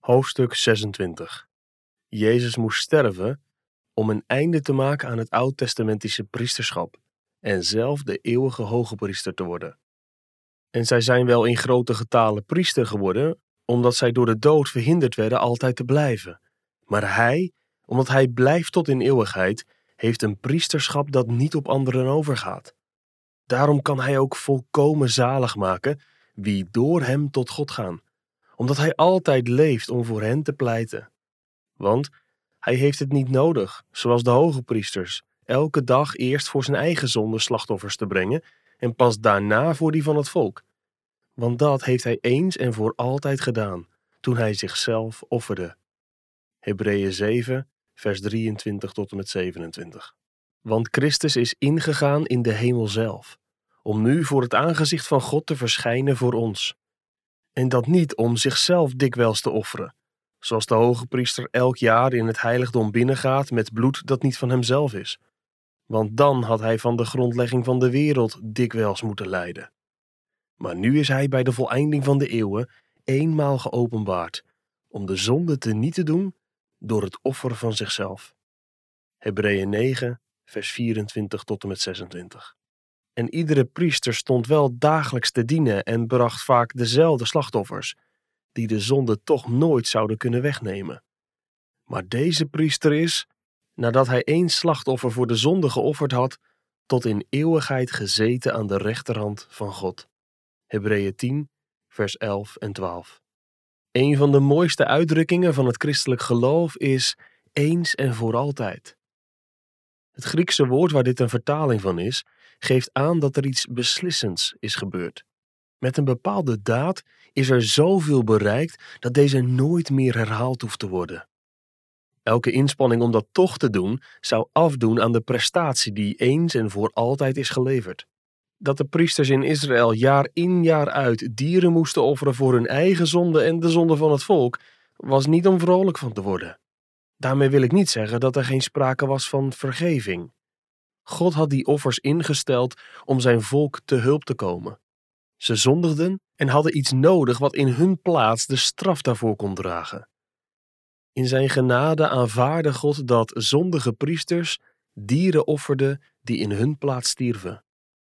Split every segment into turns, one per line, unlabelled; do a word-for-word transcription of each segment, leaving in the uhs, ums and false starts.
Hoofdstuk zesentwintig. Jezus moest sterven om een einde te maken aan het oud-testamentische priesterschap en zelf de eeuwige hogepriester te worden. En zij zijn wel in grote getale priester geworden, omdat zij door de dood verhinderd werden altijd te blijven. Maar hij, omdat hij blijft tot in eeuwigheid, heeft een priesterschap dat niet op anderen overgaat. Daarom kan hij ook volkomen zalig maken wie door hem tot God gaan, omdat hij altijd leeft om voor hen te pleiten. Want hij heeft het niet nodig, zoals de hogepriesters, elke dag eerst voor zijn eigen zonde slachtoffers te brengen en pas daarna voor die van het volk. Want dat heeft hij eens en voor altijd gedaan, toen hij zichzelf offerde. Hebreeën zeven, vers drieëntwintig tot en met zevenentwintig. Want Christus is ingegaan in de hemel zelf, om nu voor het aangezicht van God te verschijnen voor ons. En dat niet om zichzelf dikwijls te offeren, zoals de hogepriester elk jaar in het heiligdom binnengaat met bloed dat niet van hemzelf is. Want dan had hij van de grondlegging van de wereld dikwijls moeten lijden. Maar nu is hij bij de voleinding van de eeuwen eenmaal geopenbaard, om de zonde te niet te doen door het offer van zichzelf. Hebreeën negen, vers vierentwintig tot en met zesentwintig. En iedere priester stond wel dagelijks te dienen en bracht vaak dezelfde slachtoffers, die de zonde toch nooit zouden kunnen wegnemen. Maar deze priester is, nadat hij één slachtoffer voor de zonde geofferd had, tot in eeuwigheid gezeten aan de rechterhand van God. Hebreeën tien, vers elf en twaalf. Een van de mooiste uitdrukkingen van het christelijk geloof is eens en voor altijd. Het Griekse woord waar dit een vertaling van is, geeft aan dat er iets beslissends is gebeurd. Met een bepaalde daad is er zoveel bereikt dat deze nooit meer herhaald hoeft te worden. Elke inspanning om dat toch te doen, zou afdoen aan de prestatie die eens en voor altijd is geleverd. Dat de priesters in Israël jaar in jaar uit dieren moesten offeren voor hun eigen zonde en de zonde van het volk, was niet om vrolijk van te worden. Daarmee wil ik niet zeggen dat er geen sprake was van vergeving. God had die offers ingesteld om zijn volk te hulp te komen. Ze zondigden en hadden iets nodig wat in hun plaats de straf daarvoor kon dragen. In zijn genade aanvaarde God dat zondige priesters dieren offerden die in hun plaats stierven.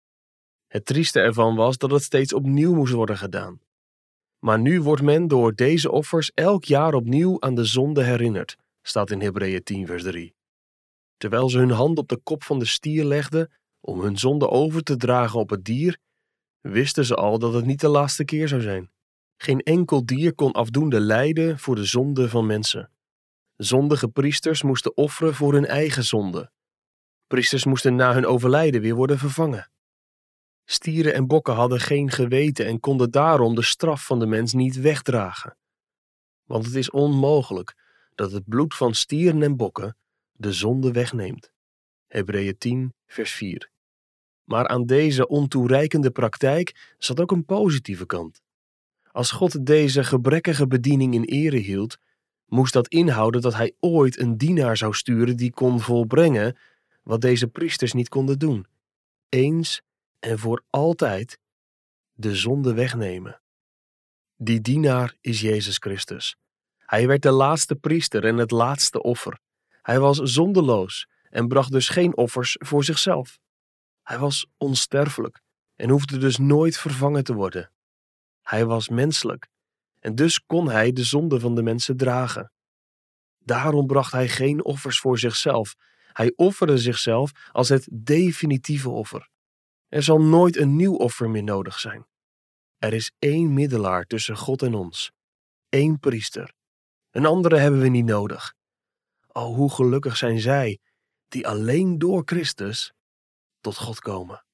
Het trieste ervan was dat het steeds opnieuw moest worden gedaan. Maar nu wordt men door deze offers elk jaar opnieuw aan de zonde herinnerd, staat in Hebreeën tien, vers drie. Terwijl ze hun hand op de kop van de stier legden om hun zonde over te dragen op het dier, wisten ze al dat het niet de laatste keer zou zijn. Geen enkel dier kon afdoende lijden voor de zonde van mensen. Zondige priesters moesten offeren voor hun eigen zonde. Priesters moesten na hun overlijden weer worden vervangen. Stieren en bokken hadden geen geweten en konden daarom de straf van de mens niet wegdragen. Want het is onmogelijk dat het bloed van stieren en bokken de zonde wegneemt. Hebreeën tien, vers vier. Maar aan deze ontoereikende praktijk zat ook een positieve kant. Als God deze gebrekkige bediening in ere hield, moest dat inhouden dat hij ooit een dienaar zou sturen die kon volbrengen wat deze priesters niet konden doen. Eens en voor altijd de zonde wegnemen. Die dienaar is Jezus Christus. Hij werd de laatste priester en het laatste offer. Hij was zondeloos en bracht dus geen offers voor zichzelf. Hij was onsterfelijk en hoefde dus nooit vervangen te worden. Hij was menselijk en dus kon hij de zonde van de mensen dragen. Daarom bracht hij geen offers voor zichzelf. Hij offerde zichzelf als het definitieve offer. Er zal nooit een nieuw offer meer nodig zijn. Er is één middelaar tussen God en ons. Eén priester. Een andere hebben we niet nodig. O, hoe gelukkig zijn zij die alleen door Christus tot God komen.